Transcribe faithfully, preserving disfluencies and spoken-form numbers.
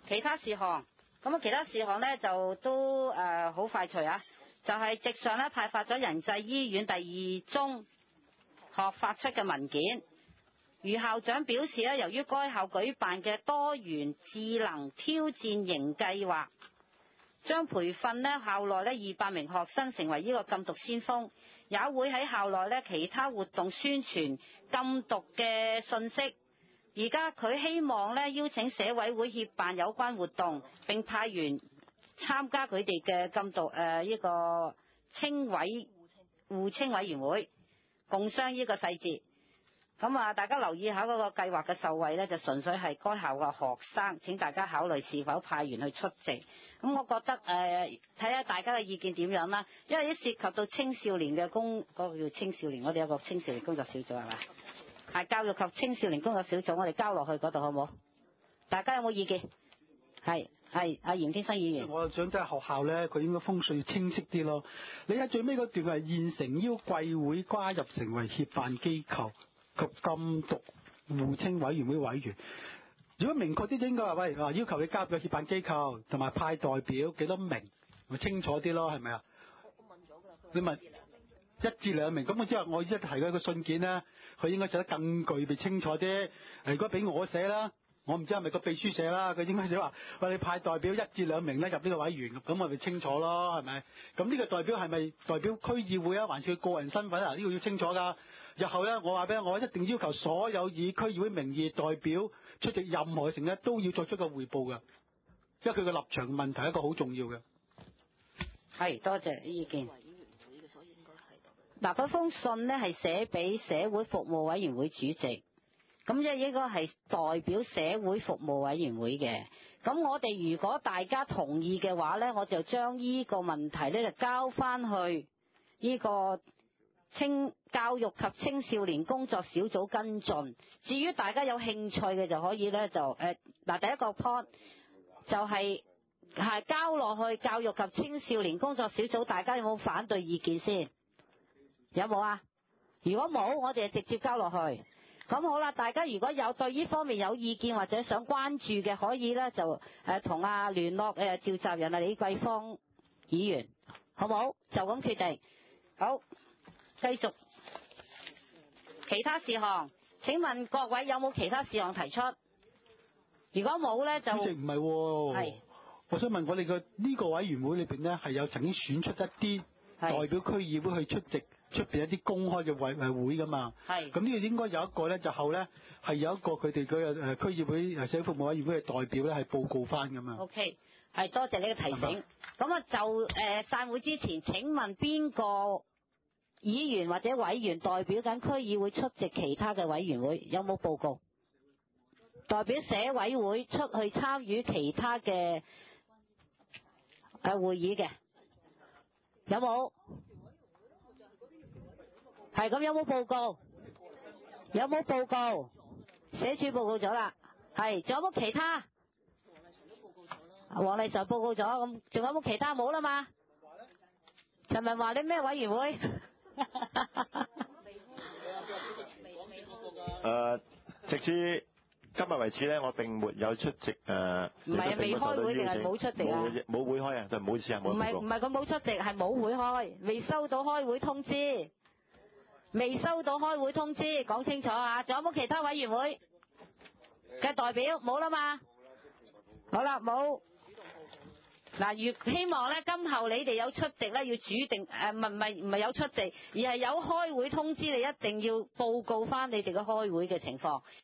其他事項，咁啊其他事項呢，就都誒好、呃、快脆啊！就係、是、直上呢派發咗仁濟醫院第二中學發出嘅文件。余校長表示呢，由於該校舉辦嘅多元智能挑戰營計劃，將培訓呢校內呢二百名學生成為呢個禁毒先鋒，也會喺校內呢其他活動宣傳禁毒嘅信息。而家佢希望咧邀請社委會協辦有關活動，並派員參加佢哋嘅禁毒誒呢、呃這個清委互清委員會，共商呢個細節。咁啊，大家留意下嗰個計劃嘅受惠呢，就純粹係該校嘅學生。請大家考慮是否派員去出席。咁我覺得誒，睇、呃、下大家嘅意見點樣啦。因為啲涉及到青少年嘅工，嗰、那個叫青少年，我哋有個青少年工作小組係嘛？係教育及青少年工作小組，我哋交落去嗰度好冇？大家有冇意見？係係阿嚴天生議員， 我想即係學校咧，佢應該風水清晰啲咯。你喺最尾嗰段係現成邀貴會加入成為協辦機構及禁毒互清委員會委員。如果明確啲，應該話喂，要求你加入個協辦機構，同埋派代表幾多名，咪清楚啲咯，係咪啊？我問咗㗎啦，你問一至兩名，咁我即係我一提嗰個信件咧，佢應該寫得更具備清楚啲。如果俾我寫啦，我唔知係咪個秘書寫啦，佢應該寫話喂，你派代表一至兩名咧入呢個委員，咁咪咪清楚咯，係咪？咁呢個代表係咪代表區議會啊，還是佢個人身份啊？呢個要清楚㗎。日後咧，我話俾你，我一定要求所有以區議會名義代表出席任何嘅成咧，都要作出個彙報㗎，因為佢嘅立場問題係一個好重要嘅。 係，多謝意見。嗱，嗰封信呢係寫俾社會服務委員會主席，咁即係應該係代表社會服務委員會嘅。咁我哋如果大家同意嘅話呢，我就將呢個問題呢就交翻去呢個青教育及青少年工作小組跟進。至於大家有興趣嘅就可以呢，就誒嗱、呃、第一個 point 就係、是、係交落去教育及青少年工作小組，大家有冇反對意見先？有冇啊？如果冇，我哋就直接交落去。咁好啦，大家如果有對呢方面有意見或者想關注嘅，可以咧就誒同阿聯絡誒、呃、召集人啊李桂芳議員，好冇？就咁決定。好，繼續其他事項。請問各位有冇其他事項提出？如果冇咧，就主席唔係喎。係。我想問我哋嘅呢個委員會裏邊咧，係有曾經選出一啲代表區議會去出席出邊一啲公開嘅委誒會噶嘛？係。咁呢個應該有一個咧，就後咧係有一個佢哋嘅誒區議會誒社會服務委員會嘅代表咧，係報告翻噶嘛。OK， 係多謝你嘅提醒。咁啊就誒散會之前，請問邊個議員或者委員代表緊區議會出席其他嘅委員會？有冇報告？代表社委會出去參與其他嘅誒會議嘅？有冇？係咁有冇報告？有冇報告？社署報告咗啦。係，仲有冇其他？黃麗常報告咗，咁仲有冇其他？冇啦嘛？陳文華，你咩委員會？ 誒，直至今日為止咧，我並沒有出席誒。唔係啊，未開會定係冇出席啊？冇冇會開啊，就唔好意思啊，冇。唔係唔係佢冇出席，係冇會開，未收到開會通知，未收到開會通知，講清楚啊！仲有冇其他委員會嘅代表？冇啦嘛？好啦，冇。嗱，如希望咧，今後你哋有出席咧，要主定誒，唔係唔係唔係有出席，而係有開會通知你，一定要報告翻你哋嘅開會嘅情況。